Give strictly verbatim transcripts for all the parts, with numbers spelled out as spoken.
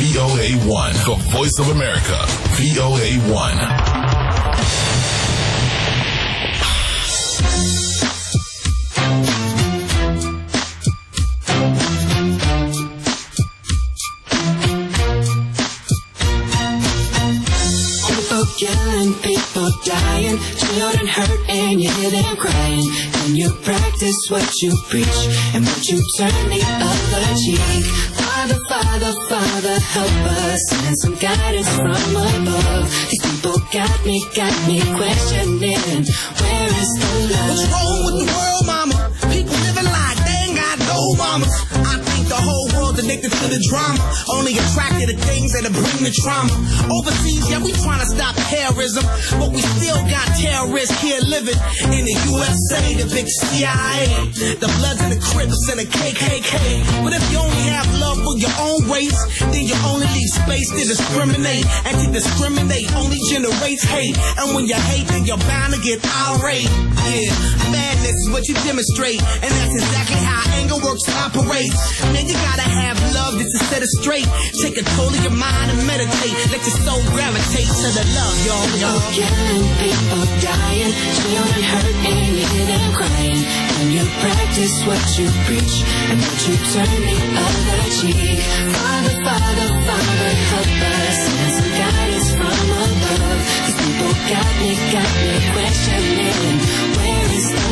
V O A one. The Voice of America. V O A one. Killing, people dying, children hurt, and you hear them crying. And you practice what you preach, and what you turn the other cheek. Father, Father, Father, help us, send some guidance from above. These people got me, got me questioning, where is the love? What's wrong with the world, mama? People living like they ain't got no mamas. I think the whole world addicted to the drama, only attracted to things that bring the trauma. Overseas, yeah, we trying to stop terrorism, but we still got terrorists here living in the U S A, the big C I A, the Bloods and the Crips and the K K K. But if you only have love for your own race, then you only leave space to discriminate, and to discriminate only generates hate. And when you hate, then you're bound to get irate. Yeah, madness is what you demonstrate, and that's exactly how anger works and operates. Man, you gotta have love just to set it straight. Take control of your mind and meditate. Let your soul gravitate to the love, y'all. People killing, people dying, children hurt, and you hear them crying. And you practice what you preach, and what you turn the other cheek. Father, Father, Father, help us, send some guidance from above. These people got me, got me questioning, where is the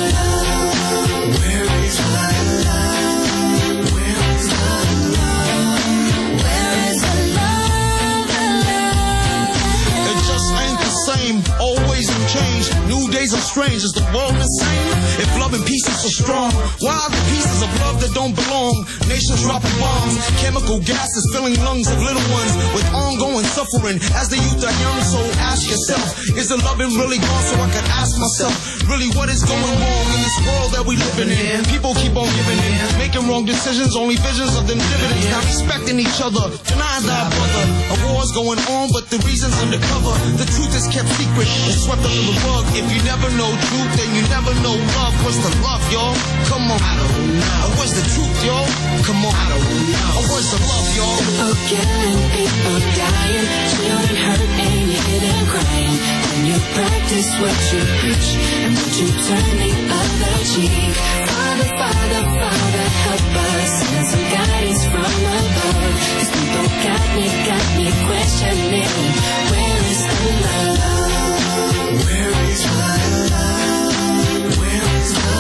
love? Where is my love? Where is the love? Where is the love? The love? It just ain't the same, always in change. New days are strange, is the world insane? If love and peace is so strong, why are the pieces of love that don't belong? Nations dropping bombs, chemical gases filling lungs of little ones with ongoing suffering as the youth are young. So ask yourself, is the loving really gone? So I can ask myself, really what is going wrong in this world that we living in? People keep on giving in, making wrong decisions, only visions of them dividends. Not respecting each other, denying thy brother. A war's going on, but the reason's undercover. The truth is kept secret and swept under the rug. If you never know truth, then you never know love. What's the love, y'all? Come on. I don't know. Or what's the truth, y'all? Come on. I don't know. Or what's the love, y'all? People killing, people dying, children hurt, and you hear them crying. And you practice what you preach, and what you turn the other cheek. Father, Father, Father, help us, send some guidance from above. These people got me, got me questioning, where is the love? Where is my love? Where is the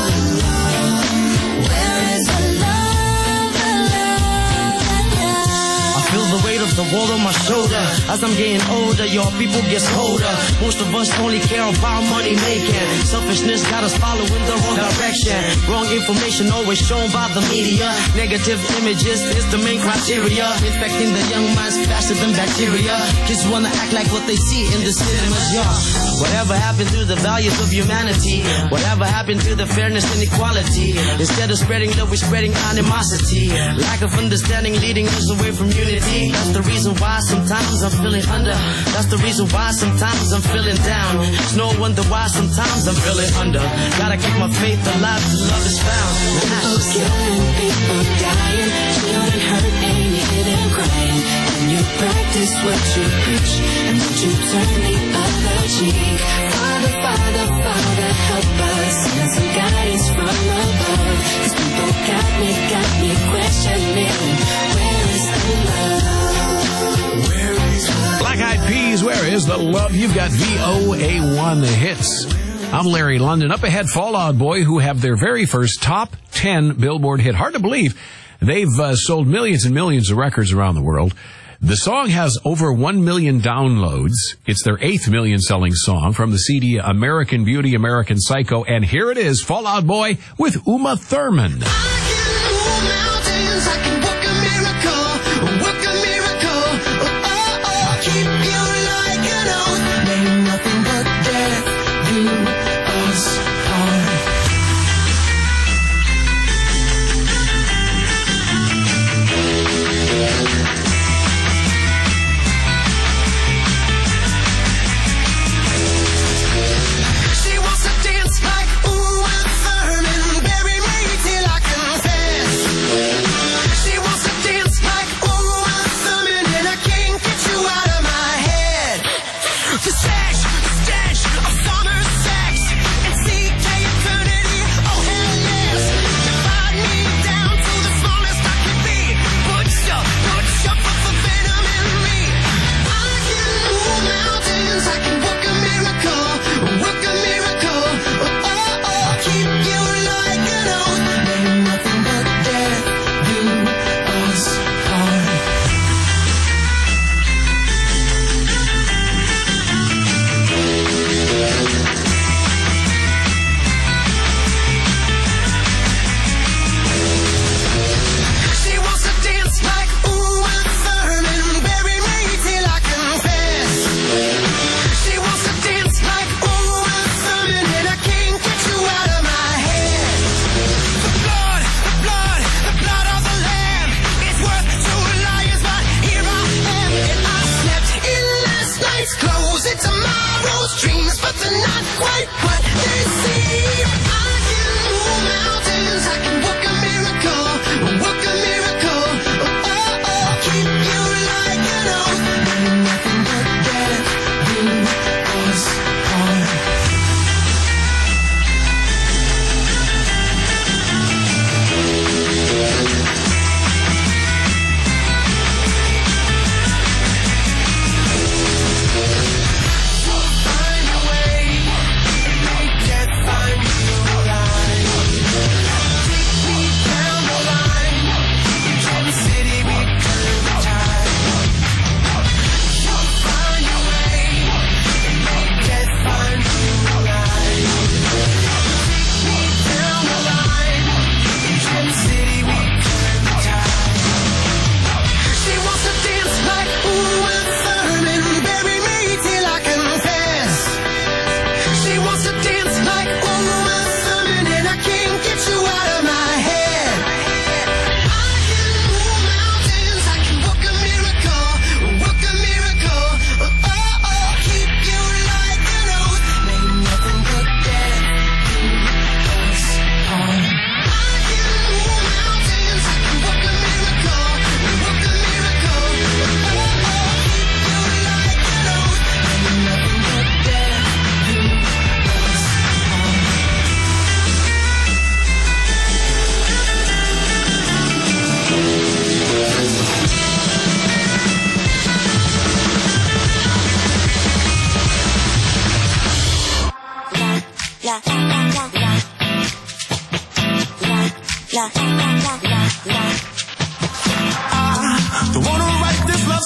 love? Where is the love? The love, the love? I feel the weight of the world on my shoulder. As I'm getting older, your people get colder. Most of us only care about money making. Selfishness got us following the wrong direction. Wrong information always shown by the media. Negative images is the main criteria. Infecting the young minds faster than bacteria. Kids wanna act like what they see in the cinemas, yeah. Whatever happened to the values of humanity? Whatever happened to the fairness and equality? Instead of spreading love, we're spreading animosity. Lack of understanding leading us away from unity. That's the reason why sometimes I'm feeling under. That's the reason why sometimes I'm feeling down. It's no wonder why sometimes I'm feeling under. Gotta keep my faith alive till love is found. People killing, people dying, children hurt, and you hear them crying. And you practice what you preach, and what you turn the other cheek. Father, Father, Father, help us, send some guidance from above. These people got me, got me questioning, where is the love? Where is the Black Eyed Peas, where is the love? You've got V O A one hits. I'm Larry London. Up ahead, Fall Out Boy, who have their very first top ten Billboard hit. Hard to believe. They've uh, sold millions and millions of records around the world. The song has over one million downloads. It's their eighth million-selling song from the C D American Beauty, American Psycho. And here it is, Fall Out Boy with Uma Thurman. I can move mountains, I can work a miracle, work a miracle. Oh, oh, oh. Keep you like an oath. May nothing but death do us harm. She wants to dance like Uma Thurman, bury me till I confess. She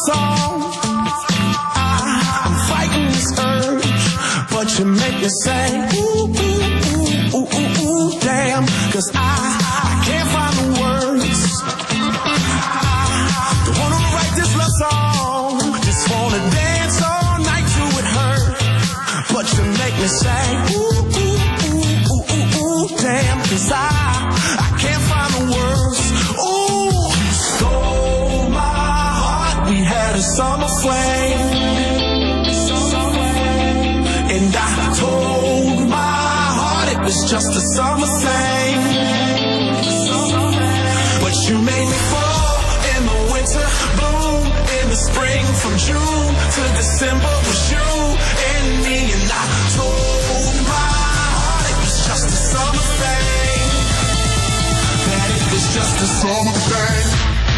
song. I, I'm fighting this urge, but you make me say, ooh, ooh, ooh, ooh, ooh, ooh, damn. Cause I, I can't find the words. I don't wanna write this love song, just wanna dance all night to it hurt. But you make me say, ooh, ooh, ooh, ooh, ooh, ooh, damn. Cause I, I can't find the words. Ooh, you stole my heart. We had a summer flame, and I told my heart it was just a summer thing. But you made me fall in the winter, bloom in the spring. From June to December was you and me, and I told my heart it was just a summer thing. That it was just a summer thing.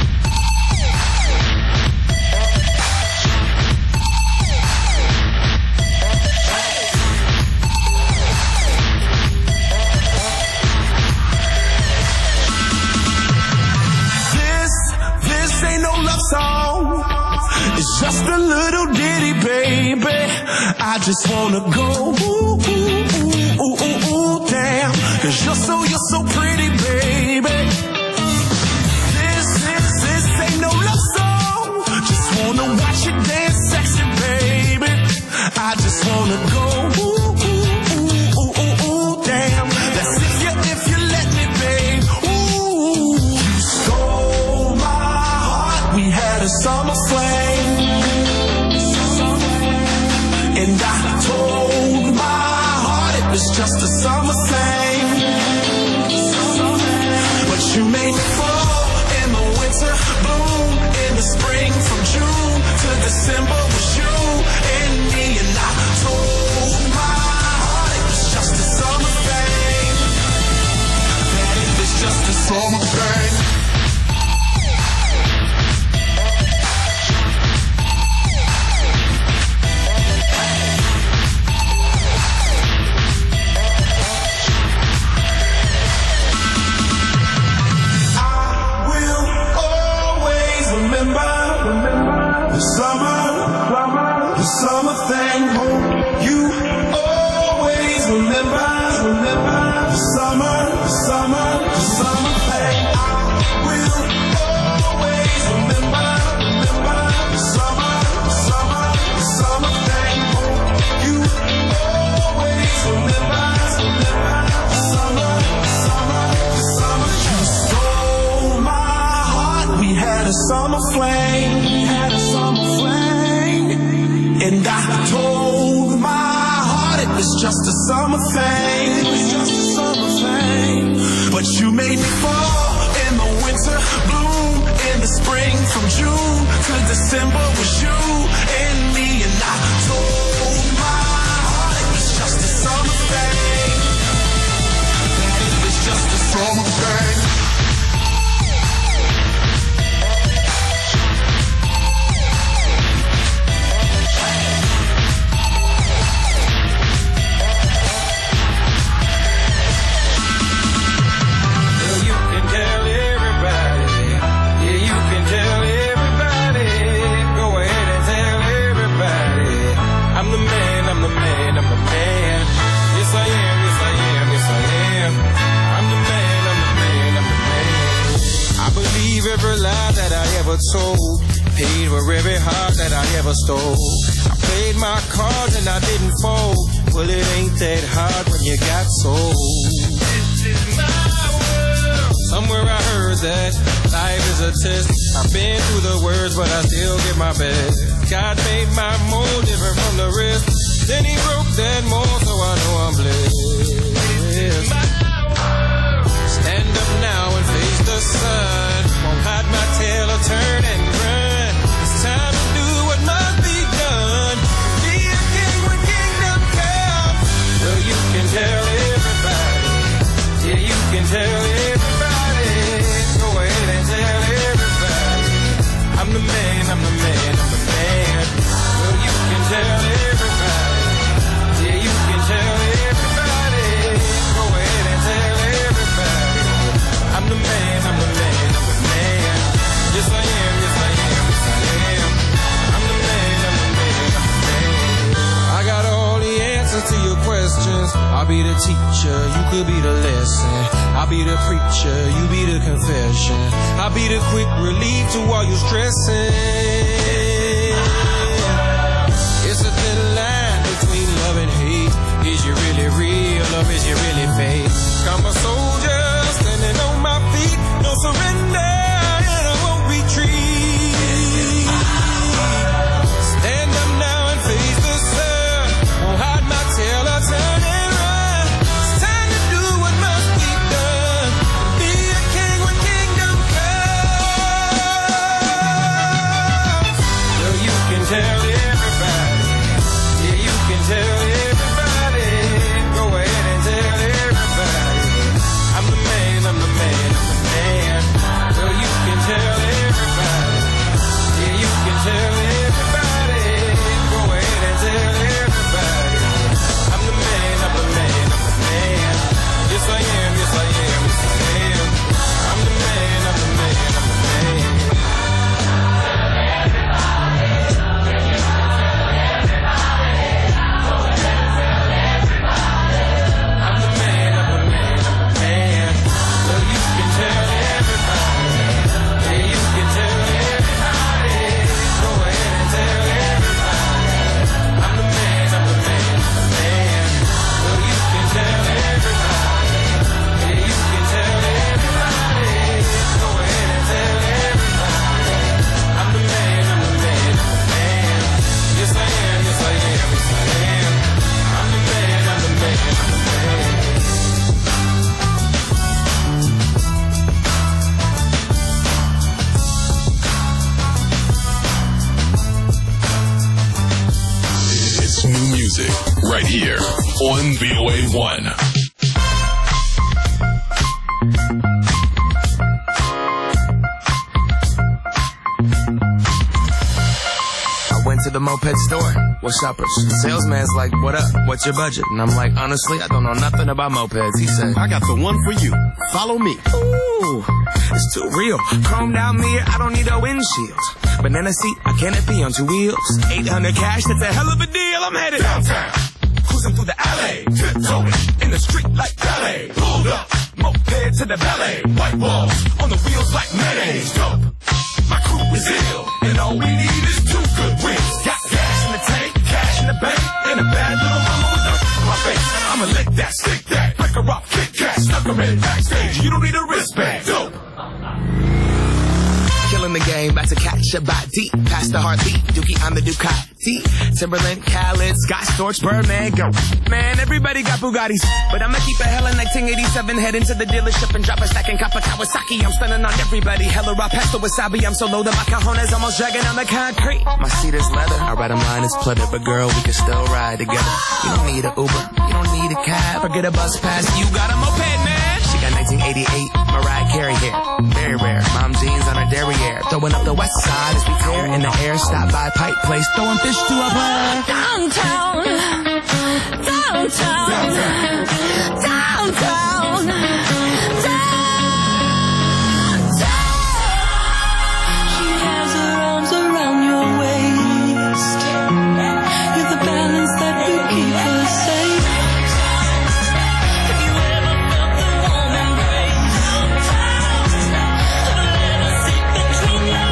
Song. It's just a little ditty, baby. I just wanna go ooh, ooh, ooh, ooh, ooh, ooh, damn. Cause you're so, you're so pretty, baby. This, this, this ain't no love song. Just wanna watch you dance sexy, baby. I just wanna go ooh, ooh, ooh, ooh, ooh, ooh, damn. That's if you, if you let me, babe. Ooh, you stole my heart. We had a summer flame, and I told my heart it was just a summer thing. But you made me fall in the winter, bloom in the spring. From June to December was you and me, and I told my heart it was just a summer thing. That it was just a summer thing. The summer, the summer thing. You always remember, remember the summer, the summer, the summer thing. I will always remember, remember the summer, the summer, the summer thing. You always remember, remember the summer, the summer, the summer. You stole my heart. We had a summer flame. We had a summer flame, and I told my heart it was just a summer thing. It was just a summer thing. But you made me fall in the winter, bloom in the spring. From June to December was you and me, and I told my heart it was just a summer thing. That it was just a summer thing. Every lie that I ever told, paid for every heart that I ever stole. I played my cards and I didn't fold. Well, it ain't that hard when you got sold. This is my world. Somewhere I heard that life is a test. I've been through the worst, but I still give my best. God made my mold different from the rest. Then he broke that mold, so I know I'm blessed. This is my world. Stand up now and face the sun. Won't hide my tail or turn and run. It's time to do what must be done. Be a king when kingdom comes. Well, you can tell everybody. Yeah, you can tell everybody. Go ahead and tell everybody. I'm the man, I'm the man, I'm the man. Well, you can tell everybody. Yeah, you can tell everybody. Go ahead and tell everybody. I'm the man, I'm the man, I'm the man. Yes, I am, yes, I am, yes, I am. I'll be the teacher, you could be the lesson. I'll be the preacher, you be the confession. I'll be the quick relief to all your stressing. It's a thin line between love and hate. Is you really real or is you really fake? I'm a soldier standing on my feet. No surrender and I won't retreat. Stand up now and face the sun. Won't hide my tail or turn and run. It's time to do what must be done. Be a king when kingdom comes. So you can tell everybody. Yeah, you can tell everybody. Go ahead and tell everybody. I'm the man, I'm the man, I'm the man. So you can tell everybody. Yeah, you can tell everybody. Go ahead and tell everybody. I'm the man, I'm the man, I'm the man. Yes I am, yes I am, yes I am. I'm the man, I'm the man, I'm the man. I'm the man, I'm the man, I'm the man. So you can tell everybody. Yeah, you can tell everybody. Go ahead and tell everybody. I'm the man, I'm the man, I'm the man. So you can tell everybody. Yeah, you can tell everybody. Go ahead and tell everybody. I'm the man, I'm the man, I'm the man. Yes I am, yes I am, yes I am. I'm the man, I'm the man, I'm the man. It's new music right here on V O A one. I went to the moped store. What's uppers? The salesman's like, what up? What's your budget? And I'm like, honestly, I don't know nothing about mopeds. He said, I got the one for you. Follow me. ooh, it's too real. Chrome down mirror, I don't need a windshield. Banana seat, a canopy on two wheels. eight hundred cash, that's a hell of a deal. I'm headed Downtown, cruising through the alley, tiptoeing in the street like ballet. Pulled up, moped to the ballet. White walls on the wheels like mayonnaise. Dope, my crew is ill, and all we need is two good wins. Got gas in the tank, cash in the bank, and a bad little mama with dirt on my face. I'ma lick that, stick that, break her off, kick cat, stuck her in backstage. You don't need a wristband. Dope. killing the game, about to catch a body. Past the heartbeat, Dookie, I'm the Ducati. Timberland, Khaled, Scott Storch, Birdman, go. Man, everybody got Bugattis, but I'ma keep a hella nineteen eighty-seven, head into the dealership and drop a stack and cop a Kawasaki. I'm stunning on everybody, hella raw pasta wasabi. I'm so low that my cajones almost dragging on the concrete. My seat is leather, I ride a line is pleather, but girl, we can still ride together. You don't need a Uber, you don't need a cab, forget a bus pass, you got a moped, man. She got nineteen eighty-eight Mariah Carey hair, very rare. Mom jeans on her derriere, throwing up the west side as we tear in the air. Stop by Pipe Place, throwing fish to a bird. Downtown, downtown, downtown, downtown. She has her arms around your waist. You're the balance that will keep her safe. Have you ever felt the warm embrace? Of a little seat between your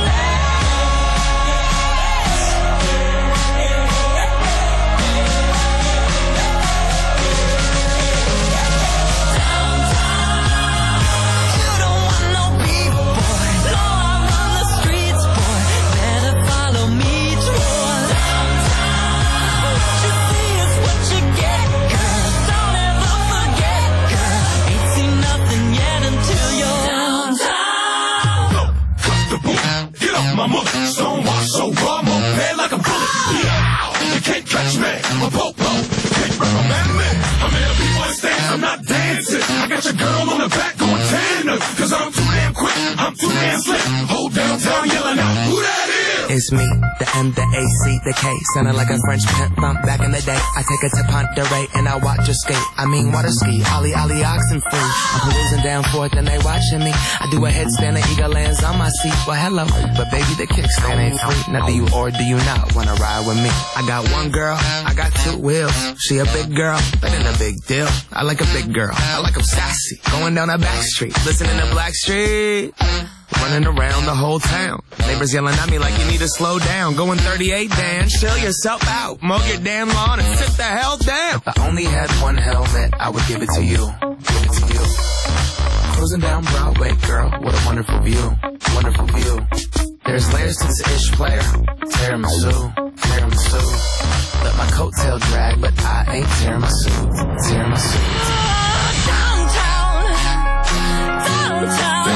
Stonewash so raw, moped like a bullet. You can't catch me, I'm a popo. Can't recommend me. I'm in a B-boy stance, I'm not dancing. I got your girl on the back going tandem. Cause I'm too damn quick, I'm too damn slick. Hold downtown yelling out, who that is? It's me, the M, the A, C, the K. Sounding like a French pimp bump back in the day. I take her to Ponderay and I watch her skate. I mean water ski, ollie ollie oxen free. I'm perusing down forth and they watching me. I do a headstand and eagle lands on my seat. Well hello, but baby the kickstand ain't free. Now do you or do you not wanna ride with me? I got one girl, I got two wheels. She a big girl, that ain't a big deal. I like a big girl, I like 'em sassy. Going down a back street, listening to Blackstreet. Running around the whole town. Neighbors yelling at me like you need to slow down. Going thirty-eight, Dan, chill yourself out. Mow your damn lawn and sit the hell down. If I only had one helmet, I would give it to you. Give it to you. Cruising down Broadway, girl, what a wonderful view. Wonderful view. There's layers to this ish player. Tiramisu, tiramisu. Let my coattail drag, but I ain't tiramisu. Tiramisu. Downtown, downtown.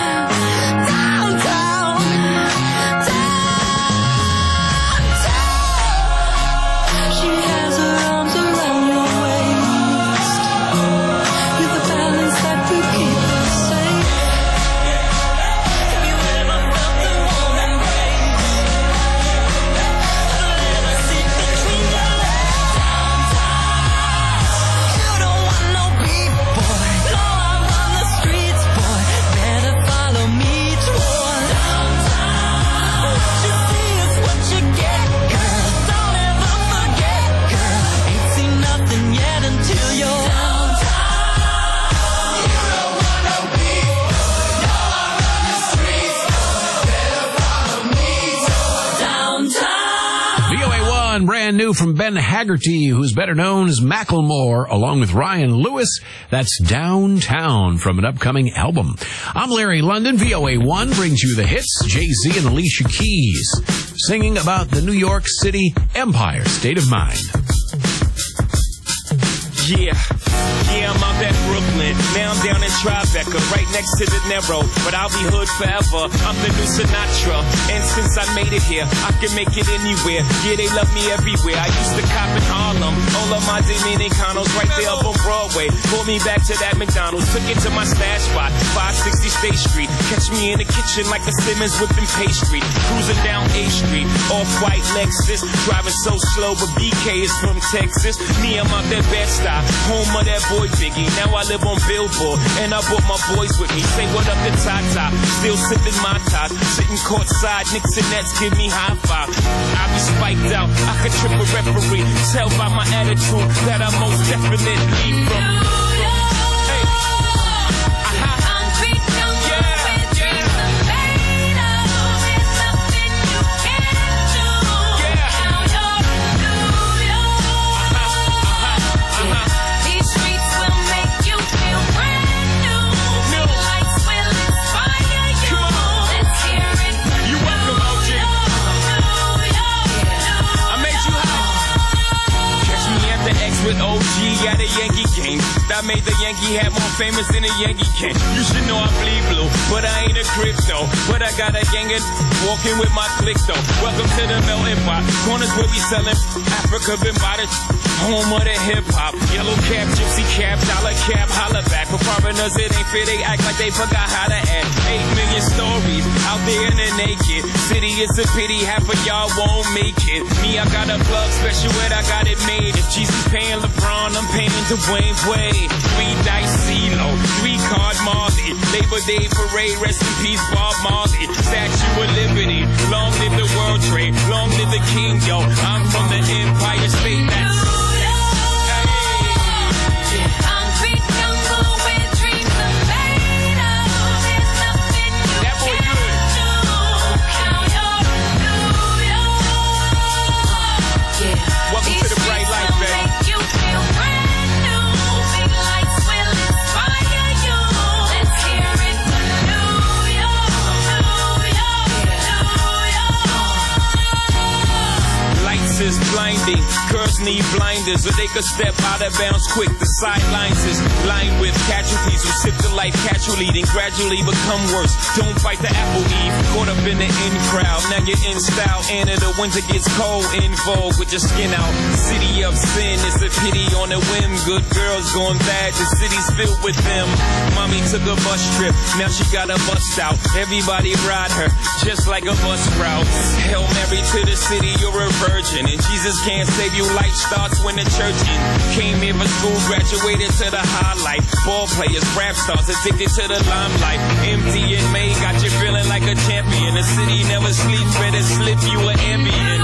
Brand new from Ben Haggerty, who's better known as Macklemore, along with Ryan Lewis. That's Downtown from an upcoming album. I'm Larry London. V O A one brings you the hits. Jay-Z and Alicia Keys singing about the New York City Empire State of Mind. Yeah, yeah, I'm out at Brooklyn. Now I'm down in Tribeca, right next to the Narrow. But I'll be hood forever. I'm the new Sinatra. And since I made it here, I can make it anywhere. Yeah, they love me everywhere. I used to cop in Harlem. All of my Dominicanos right there up on Broadway. Pulled me back to that McDonald's. Took it to my stash spot, five sixty State Street. Catch me in the kitchen like a Simmons whipping pastry. Cruising down A Street, off-white Lexus. Driving so slow, but B K is from Texas. Me, I'm out that Bed-Stuy. Home of that boy Biggie. Now I live on Billboard, and I brought my boys with me. Say what up to Tata, still sipping my top. Sitting courtside, Knicks and Nets give me high five. I be spiked out, I could trip a referee. Tell by my attitude that I most definitely from. Hey. Uh-huh. With O G at a Yankee game. That made the Yankee hat more famous than a Yankee can. You should know I bleed blue, but I ain't a crypto. But I got a gang of walking with my click though. Welcome to the melting pot. Corners where we selling Africa been by the home of the hip hop. Yellow cap, gypsy cap, dollar cap, holla back. For foreigners it ain't fair, they act like they forgot how to act. Eight million stories out there in the naked city. It's a pity half of y'all won't make it. Me, I got a plug special ed, I got it made. If Jesus paying LeBron, I'm paying Dwayne Wade. Three dice CeeLo, three card Marley. Labor Day parade, rest in peace Bob Marley. Statue of Liberty, long live the World Trade, long live the King, yo. I'm from the Empire State, that's me. Girls need blinders so they could step out of bounds quick. The sidelines is lined with casualties who sip the life casually, then gradually become worse. Don't fight the apple eve, caught up in the in crowd. Now you're in style, and in the winter gets cold, in vogue with your skin out. City of sin, it's a pity on a whim. Good girls going bad, the city's filled with them. Mommy took a bus trip, now she got a bust out. Everybody ride her, just like a bus route. Hail Mary to the city, you're a virgin, and Jesus can't save you. Life starts when the church in. Came here for school, graduated to the highlight. Ball players, rap stars, addicted to the limelight. Empty in May, got you feeling like a champion. The city never sleeps, better slip you an ambient.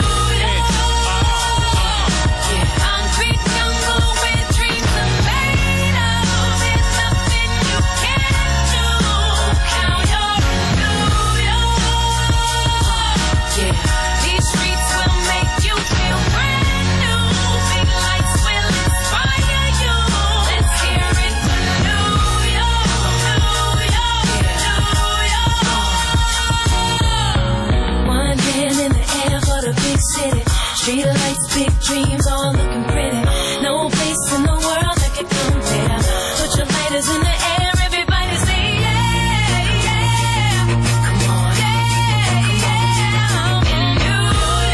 Street lights, big dreams, all looking pretty. No place in the world that can compare. Put your lighters in the air, everybody say yeah, yeah. Come on, yeah, yeah. In New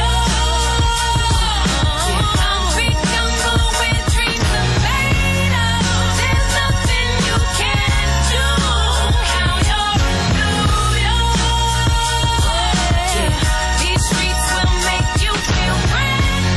York, concrete jungle where dreams are made of. There's nothing you can't do. Now you're in New York. Yeah, these streets will make you feel brand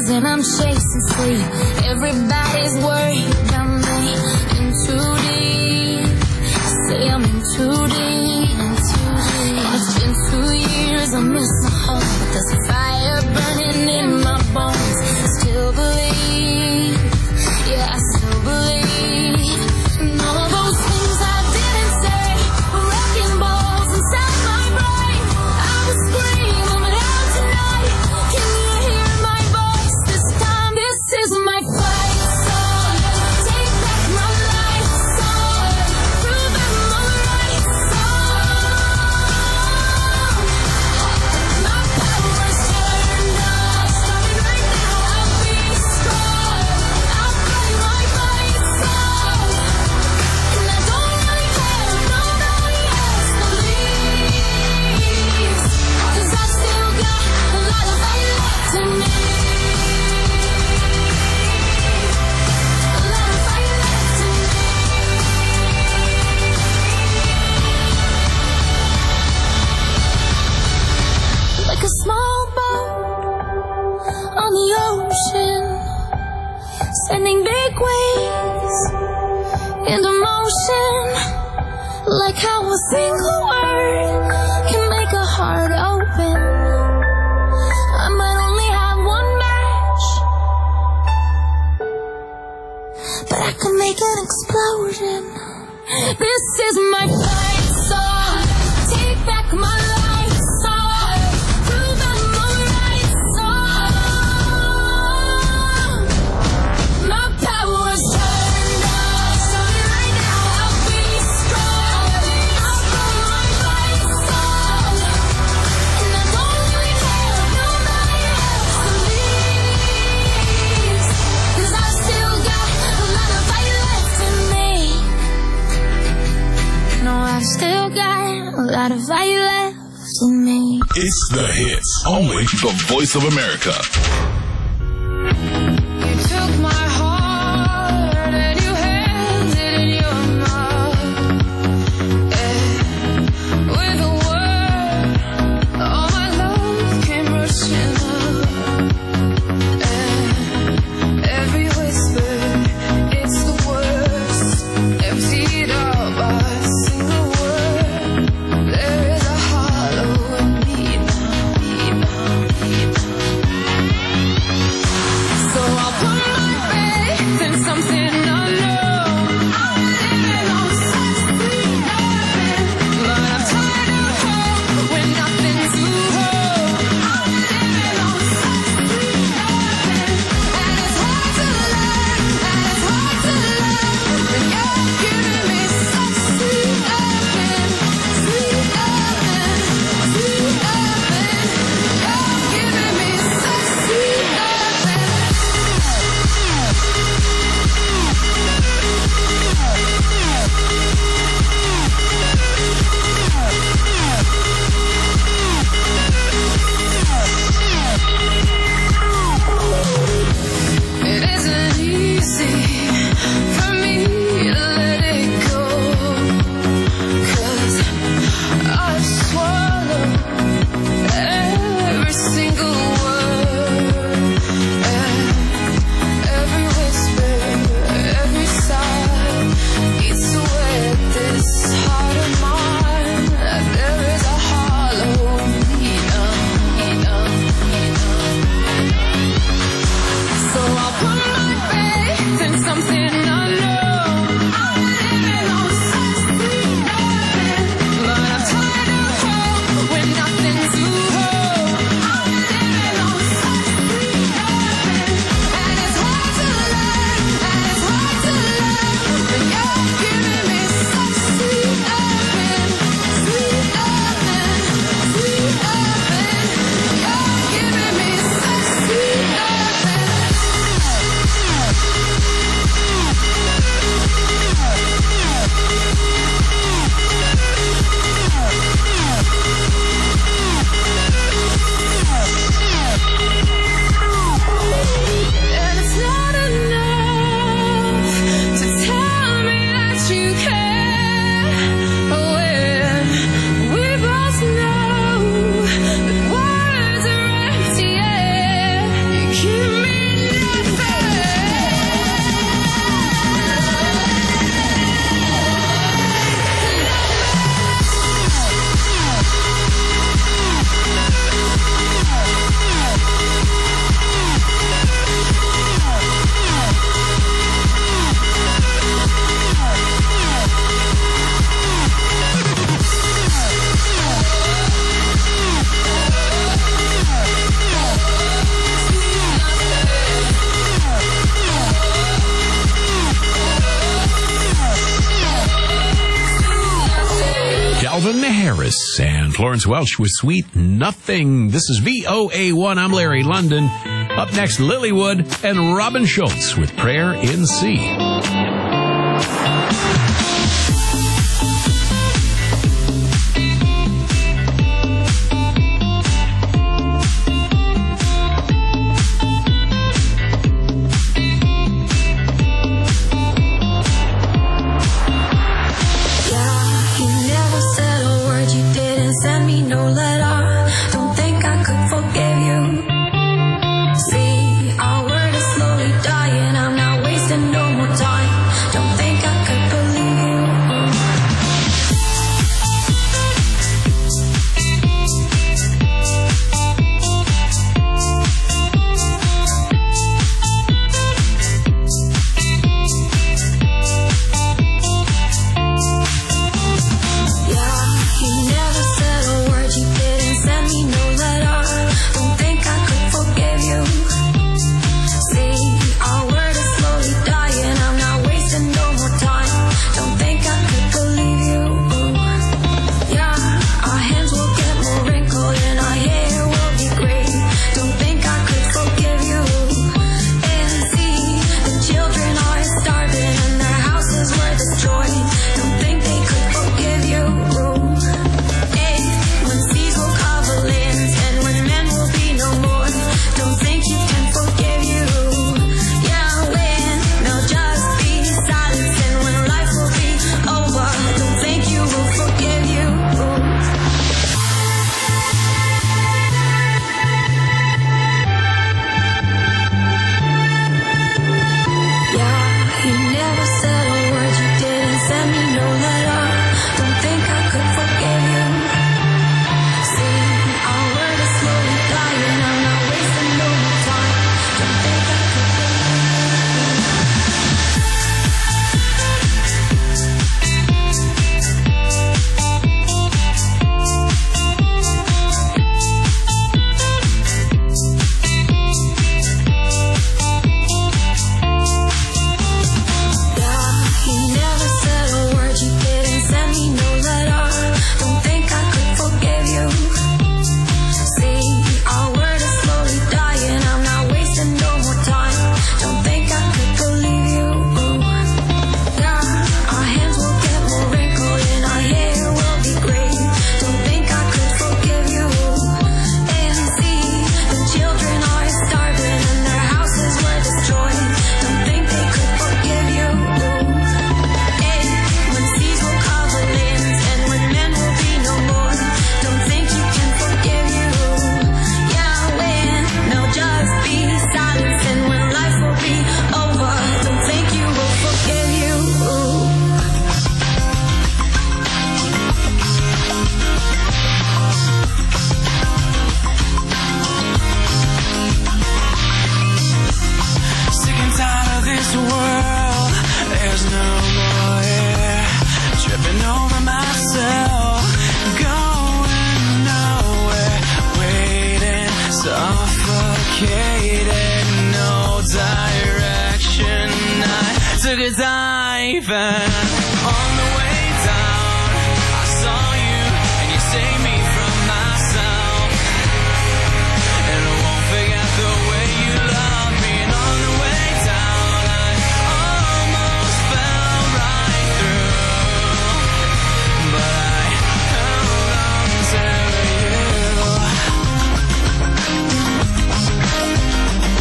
dreams and I'm chasing sleep. Everybody's worried about me. In too deep. Say I'm in too deep. In too deep. And it's been two years, I miss my home, but there's a fire burning in my bones. Still believe, yeah, I still believe. And all of those things I didn't say were wrecking balls inside my brain. I was screaming, but out tonight, can you hear my voice? This time, this is my fight song. Take back my life song. Prove I'm on the right song. My power's turned up. Starting right now, I'll be strong. I'll play my fight song. And I don't really care if nobody else believes. 'Cause I still got a lot of fight left in me. A lot of fight left in me. Like a small boat on the ocean, sending big waves into motion. Like how a single word can make a heart open. I might only have one match, but I can make an explosion. This is my fight song. Take back my life song. Prove I'm on the right song. My power's turned up. Starting right now, I'll be strong. I'll play my fight song. And I don't really care if nobody else believes. 'Cause I still got a lot of fight left in me. No, I've still got a lot of fight left in me. It's the hits. Only the Voice of America. You took my heart and you held it in your mouth. And with a word, all my love came rushing up. And every whisper, it's the worst. Emptied out by a single word. There is a hollow in me now, me now, me now. Calvin Harris and Florence Welch with Sweet Nothing. This is V O A one. I'm Larry London. Up next, Lilywood and Robin Schultz with Prayer in C.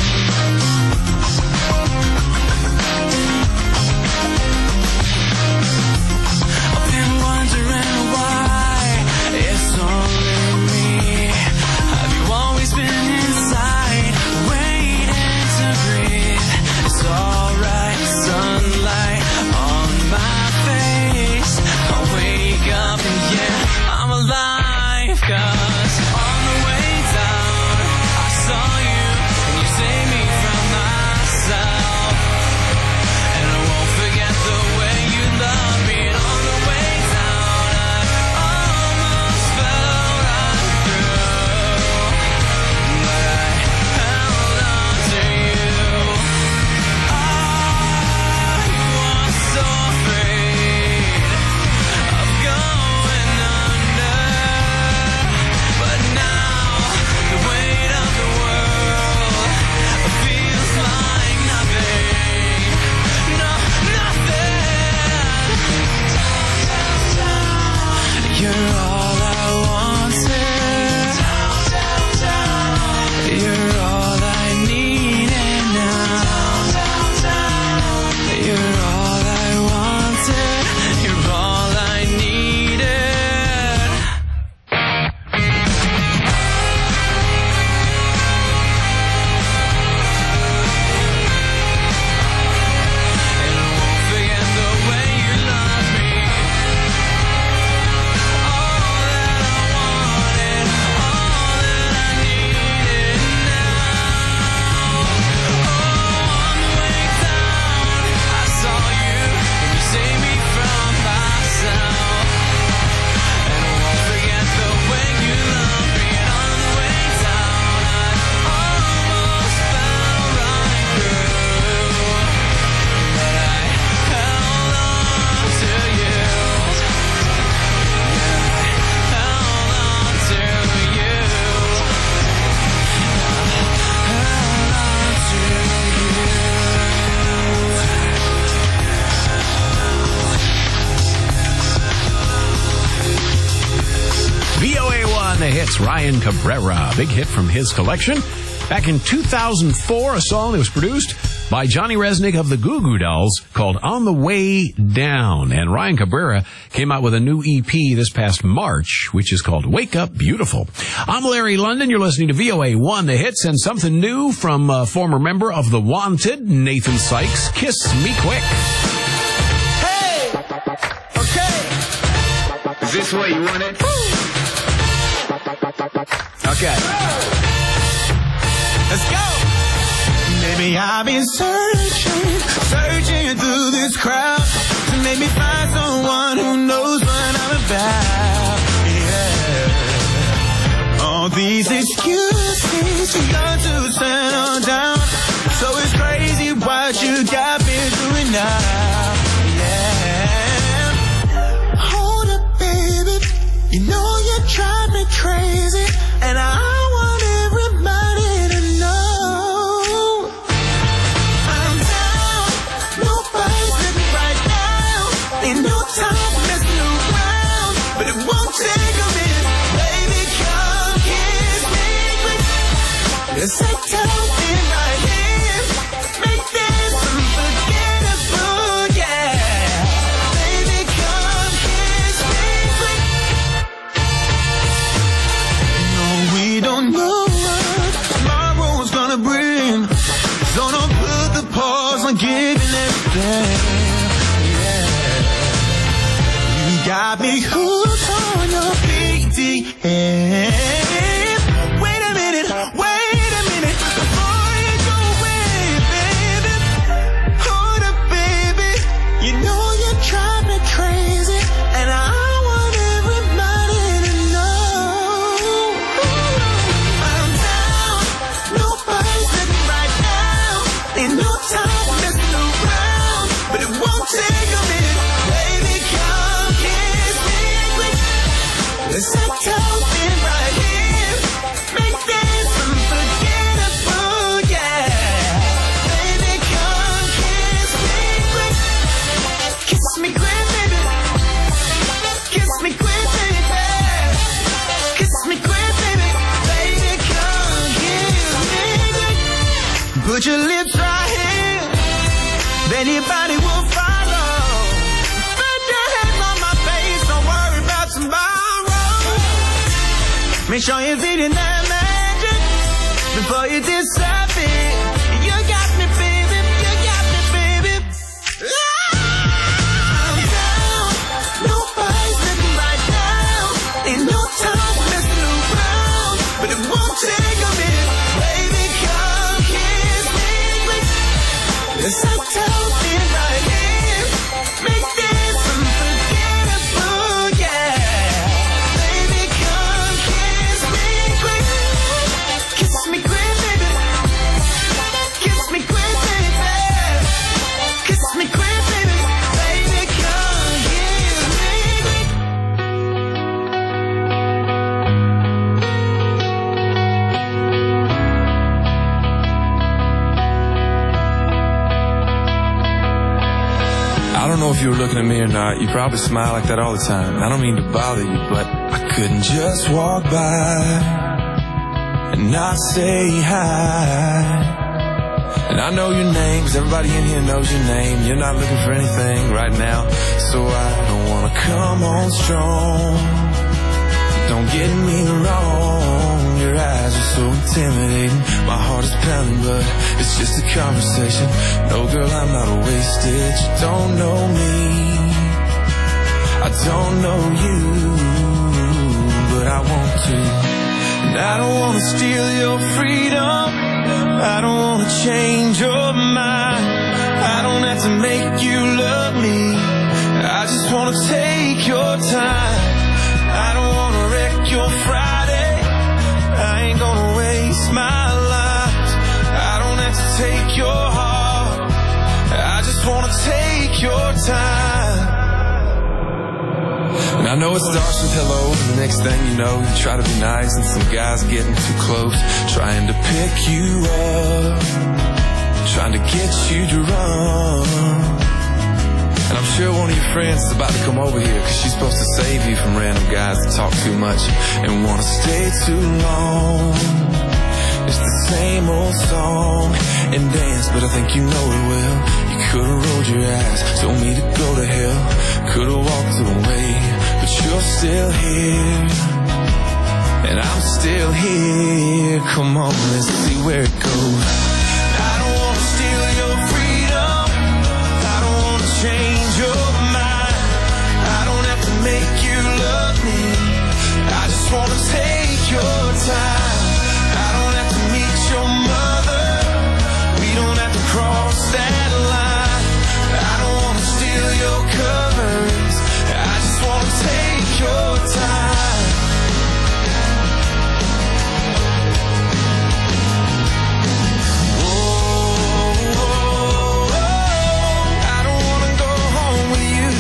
Thank That's Ryan Cabrera, a big hit from his collection. Back in two thousand four, a song that was produced by Johnny Resnick of the Goo Goo Dolls called On the Way Down. And Ryan Cabrera came out with a new E P this past March, which is called Wake Up Beautiful. I'm Larry London. You're listening to V O A one, the hits, and something new from a former member of The Wanted, Nathan Sykes, Kiss Me Quick. Hey! Okay. Is this what you wanted? Okay. Let's go! Baby, I've been searching, searching through this crowd to make me find someone who knows what I'm about. Yeah. All these excuses, you're to settle down. So it's crazy what you got me doing now. Yeah. Hold up, baby. You know you drive me crazy, and I want everybody to know I'm down. Nobody's living right now. Ain't no time for messing around, but it won't take a minute. Baby, come kiss me quick. Let's take time in right here. Make this unforgettable, yeah. Baby, come kiss me quick. No, we don't know what tomorrow's gonna bring, so don't put the pause on giving everything. Yeah. You got me hooked on your B D M. Wait a minute, wait a minute, before you go away, baby. Hold up, baby. You know you drive me crazy, and I want everybody to know I'm down. Nobody's living right now. Ain't no time for messing around, but it won't take a minute. Baby, come kiss me quick. Let's take time in right here. Make this unforgettable, yeah. Baby, come kiss me quick. Kiss me quick, baby. Kiss me quick, baby. Kiss me quick, baby. Baby, come kiss me quick. Put your lips right here. Anybody will follow. Put your hands on my face. Don't worry about tomorrow. Make sure you're feeling that magic before you disappear. You got me, baby. You got me, baby. I'm down. Nobody's living right now. Ain't no time for messing around, but it won't take a minute. Baby, come kiss me quick. Let's take time in right here. Make this unforgettable, yeah. Baby, come kiss me quick. Kiss me quick, baby. Kiss me quick, baby. Kiss me quick, baby. Baby, come kiss me quick. I don't know if you were looking at me or not. You probably smile like that all the time. I don't mean to bother you, but I couldn't just walk by and not say hi. And I know your name, 'cause everybody in here knows your name. You're not looking for anything right now, so I don't wanna come on strong. Don't get me wrong, your eyes are so intimidating. My heart is pounding, but it's just a conversation. No, girl, I'm not wasted. You don't know me, I don't know you, but I want to. And I don't want to steal your freedom, I don't want to change your mind. I don't have to make you love me, I just want to take your time. I don't want to wreck your Friday, I ain't gonna waste my life. I don't have to take your heart, I just want to take your time. And I know it starts with hello, and the next thing you know, you try to be nice, and some guy's getting too close, trying to pick you up, trying to get you to run. And I'm sure one of your friends is about to come over here, cause she's supposed to save you from random guys that talk too much and wanna stay too long. It's the same old song and dance, but I think you know it well. You could've rolled your eyes, told me to go to hell, could've walked away, but you're still here, and I'm still here. Come on, let's see where it goes. I don't wanna steal your freedom, I don't wanna change your mind, I don't have to make you love me, I just wanna take your time. I don't have to meet your mother, we don't have to cross that line. I don't wanna steal your covers, I just wanna take your time. Oh, oh, oh, I don't wanna go home with you.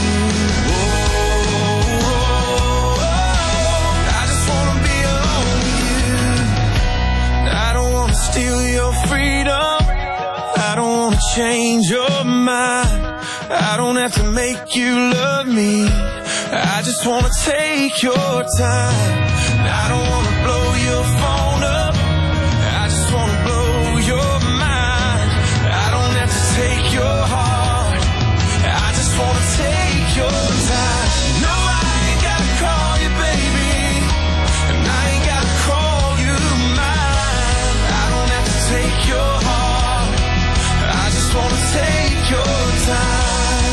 Oh, oh, oh, I just wanna be alone with you. I don't wanna steal your freedom, I don't wanna change your mind, I don't have to make you love me, I just wanna take your time. I don't wanna blow your phone up, I just wanna blow your mind, I don't have to take your heart, I just wanna take your time. No, I ain't gotta call you baby, and I ain't gotta call you mine, I don't have to take your heart, I just wanna take your time.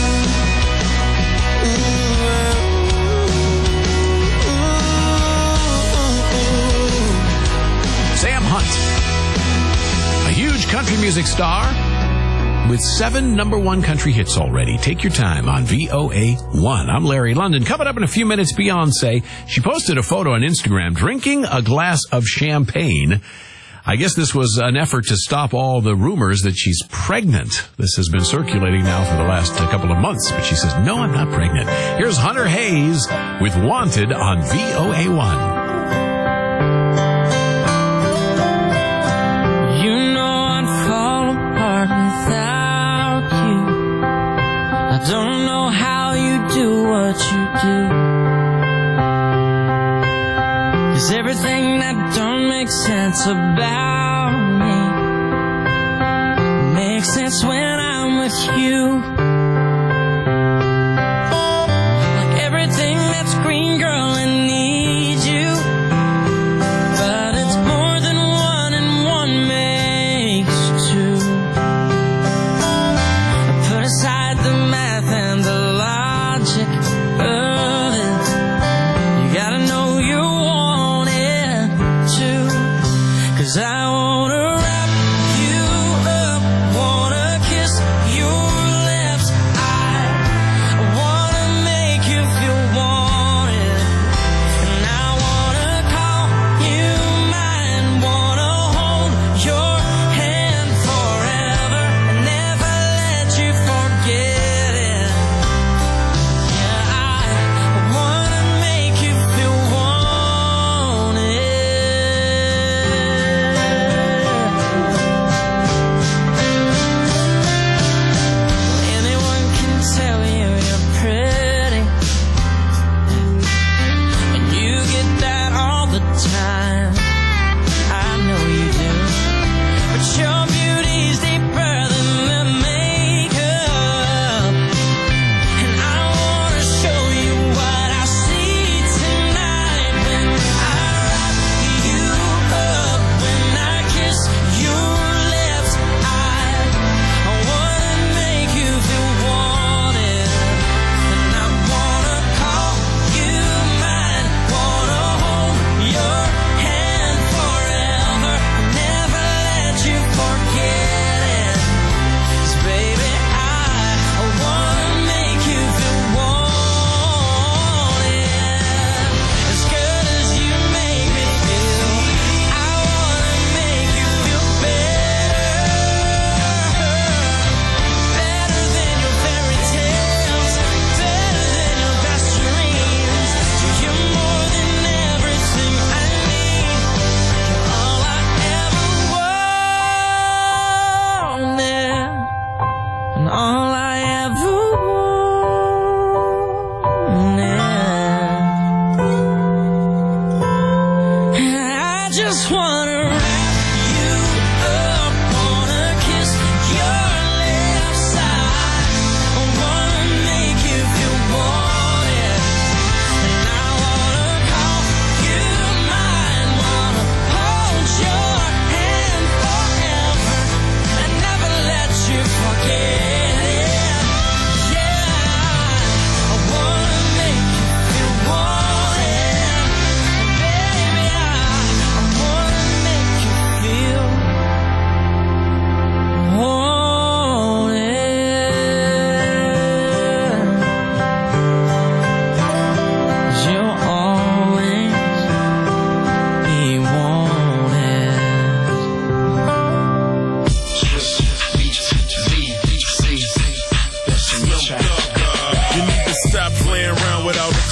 Sam Hunt, a huge country music star with seven number one country hits already. Take your time on V O A one. I'm Larry London. Coming up in a few minutes, Beyonce. She posted a photo on Instagram drinking a glass of champagne. I guess this was an effort to stop all the rumors that she's pregnant. This has been circulating now for the last uh, couple of months, but she says, no, I'm not pregnant. Here's Hunter Hayes with Wanted on V O A one. I don't know how you do what you do, 'cause everything that don't make sense about me makes sense when I'm with you. Like everything that's green, girl, and needs you, but it's more than one and one makes two. Put aside the math and the logic of it, you gotta know you want it too, 'cause I wanna wrap you up, wanna kiss your lips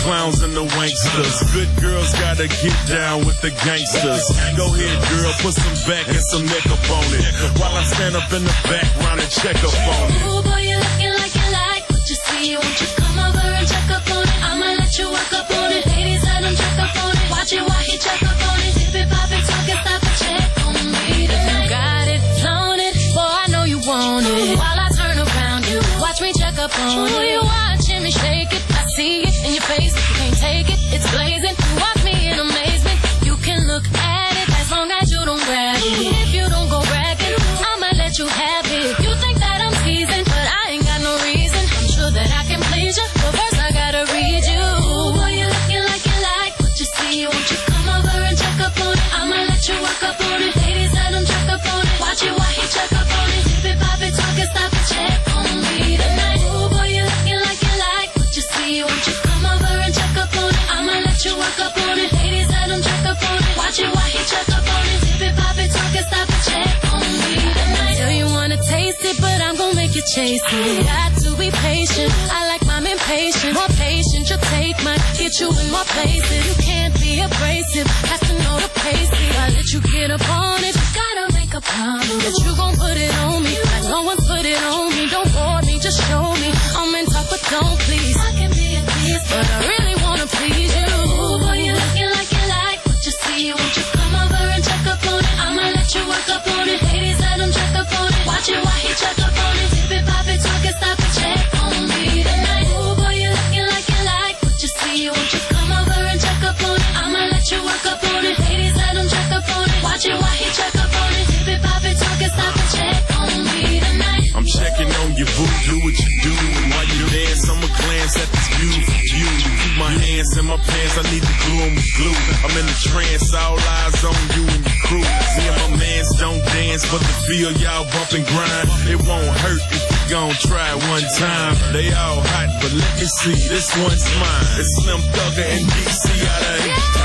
clowns and the wanksters. Good girls gotta get down with the gangsters. Go ahead, girl, put some back and some neck up on it. While I stand up in the background and check up on it. Ooh, boy, you looking like you like what you see. Won't you come over and check up on it? I'ma let you work up on it. Ladies, let him check up on it. Watch it while he check up on it. Dip it, pop it, talk it, stop and check on me. If you got it, flown it, boy, I know you want it. While I turn around, you watch me check up on it. Ooh, you watching me shake it. I see it in your face. You can't take it, it's blazing. You watch me in amazement. You can look at it as long as you don't grab it. If you don't go bragging, I'ma let you have it. You think that I'm teasing, but I ain't got no reason. I'm sure that I can please you, but first I gotta read you. Ooh, boy, you looking like you like what you see. Won't you come over and check up on it? I'ma let you work up on it. Ladies, let him check up on it. Watch it while he check up on it. Dip it, pop it, talk it, stop and check on me tonight. Ooh, boy, you looking like you like what you see. Won't you come over and check up on it? I'ma let you work up on it. Ladies, let him check up on it. Watch it while he check up on it. Dip it, pop it, talk it, stop and check on me tonight. Tell you wanna taste it, but I'm gonna make you chase it. Got to be patient. I like mine impatient. More patient, you'll take mine. Get you in more places. You can't be abrasive. Have to know the pace. I let you get up on it. Gotta make a promise that you gon' put it on me. Like no one's put it on me. Don't bore me, just show me. I'm in talk, but don't please. I can be a tease, but I really wanna please you. Ooh, boy, you looking like you like what you see. Won't you come over and check up on it? I'ma let you work up on it. Ladies, let him check up on it. Watch it while he check up on it. Dip it, pop it, talk it, stop and check on me tonight. Ooh, boy, you looking like you like what you see. Won't you come over and check up on it? I'ma let you work up on it. Ladies, let him check up on it. Watch it while he check up on it. Dip it, pop it, talk it, stop and check on me tonight. I'm checking on your boo, do what you do. And while you dance, I'ma glance at this beautiful view. Keep my hands in my pants, I need to glue 'em with glue. I'm in the trance, all eyes on you and your crew. Me and my mans don't dance, but the feel y'all bump and grind. It won't hurt if you gon' try it one time. They all hot, but let me see, this one's mine. It's Slim Thugger and D C out of here.